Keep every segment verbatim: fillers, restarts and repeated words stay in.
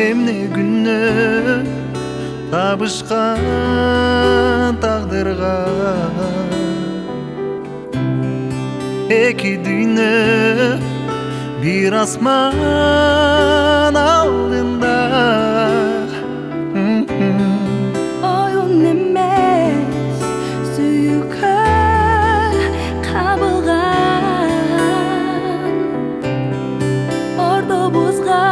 эмне күнү табышкан тагдырга эки дүйнө бир асман алдында Oyun emez suyukka kabılgan Orada buzga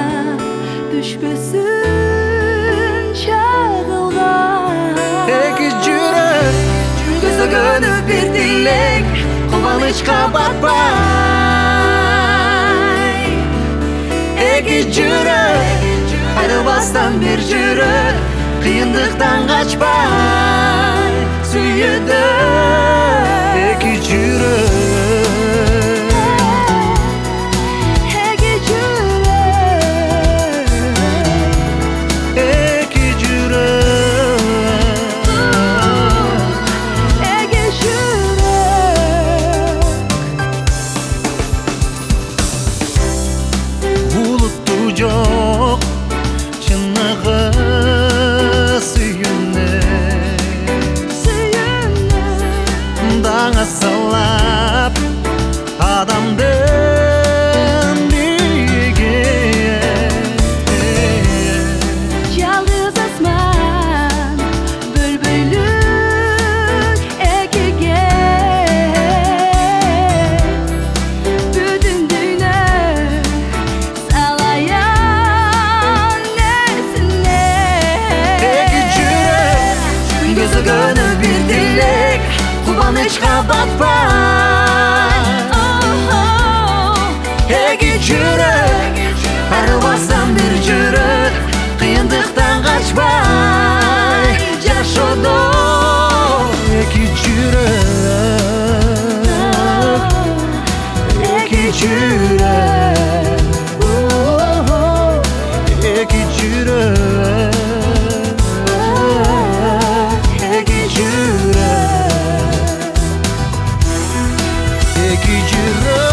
düşmesin çağılgan Эки жүрөк Gözü gönüp bir dilek кубанычка батпай Эки жүрөк айрылбастан бир жүрөк кыйындыктан качпай сүйүүдө эки жүрөк Эки жүрөк эки жүрөк Эки жүрөк булуттуу жок чыныгы сүйүүнө Suyunna даңа салап адамдын биге Yalnız asman bülbülük ekiге Bütün dünya salayan nesine эки жүрөк Gözü gönül bir dilek кубанычка батпай эки жүрөк айрылбастан бир жүрөк кыйындыктан качпай жашоодо эки жүрөк эки жүрөк эки жүрөк эки жүрөк эки жүрөк